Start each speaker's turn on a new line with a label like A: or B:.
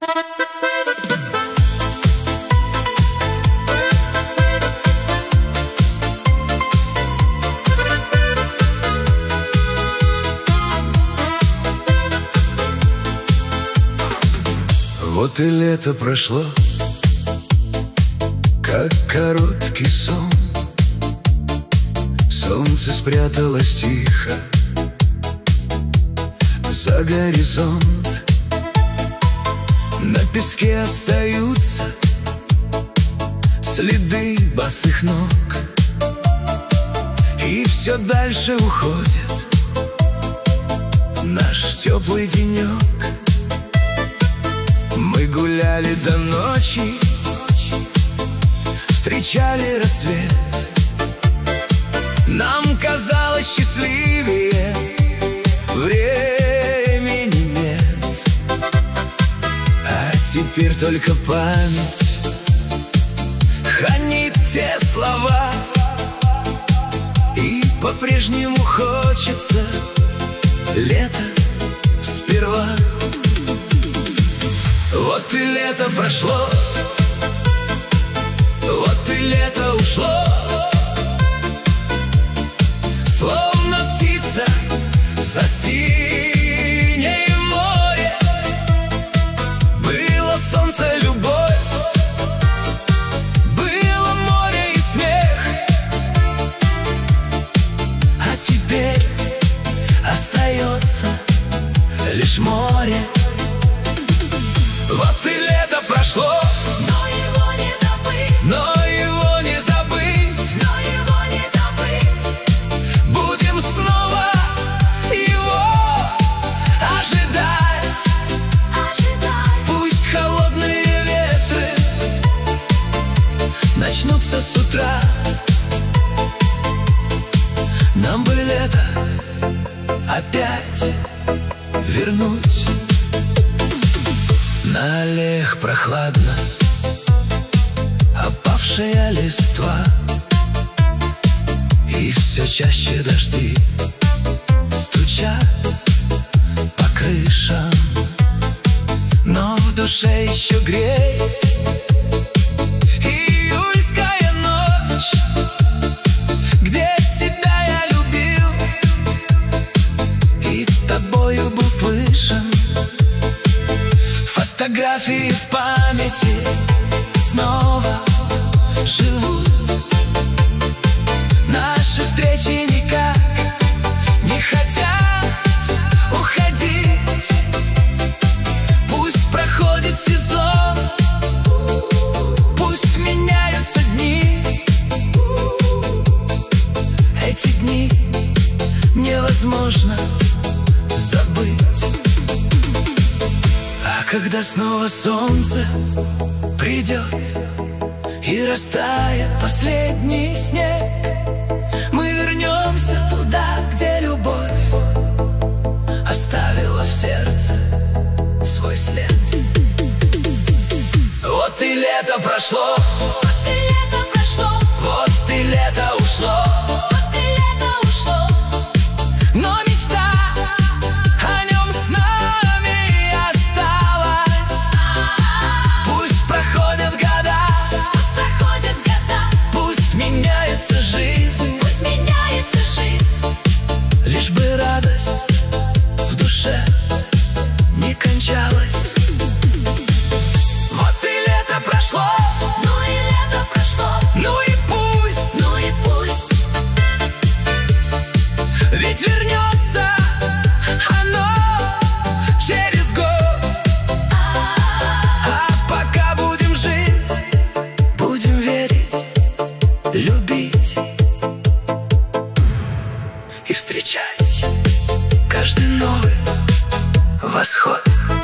A: Вот и лето прошло, как короткий сон. Солнце спряталось тихо за горизонт. На песке остаются следы босых ног, и все дальше уходит наш теплый денек. Мы гуляли до ночи, встречали рассвет. Нам казалось счастливее, времени нет. А теперь только память хранит те слова, и по-прежнему хочется лето сперва. Вот и лето прошло, вот и лето ушло, словно птица за синее море. Было солнце, любовь, было море и смех, а теперь остается лишь море. Вот и лето прошло,
B: но его не забыть,
A: но его не забыть,
B: но его не забыть.
A: Будем снова его ожидать.
B: Ожидай,
A: Пусть холодные ветры начнутся с утра. Нам бы лето опять вернуть. На аллеях прохладно, опавшая листва, и все чаще дожди стучат по крышам. Но в душе еще греет июльская ночь, где тебя я любил и тобою был слышен. Фотографии в памяти снова живут. Наши встречи никак не хотят уходить. Пусть проходит сезон, пусть меняются дни. Эти дни невозможно забыть. А когда снова солнце придет и растает последний снег, мы вернемся туда, где любовь оставила в сердце свой след. Вот и лето прошло,
B: вот и лето прошло,
A: вот и лето ушло,
B: вот и лето ушло.
A: но мечта о нем с нами осталась. Пусть проходят года,
B: Пусть проходят года,
A: пусть меняется жизнь,
B: пусть меняется жизнь,
A: лишь бы радость в душе не кончалась. Вот и лето прошло,
B: ну и лето прошло,
A: ну и пусть,
B: ну и пусть.
A: ведь вернется оно через год. А пока будем жить, будем верить, любить и встречать каждый новый восход.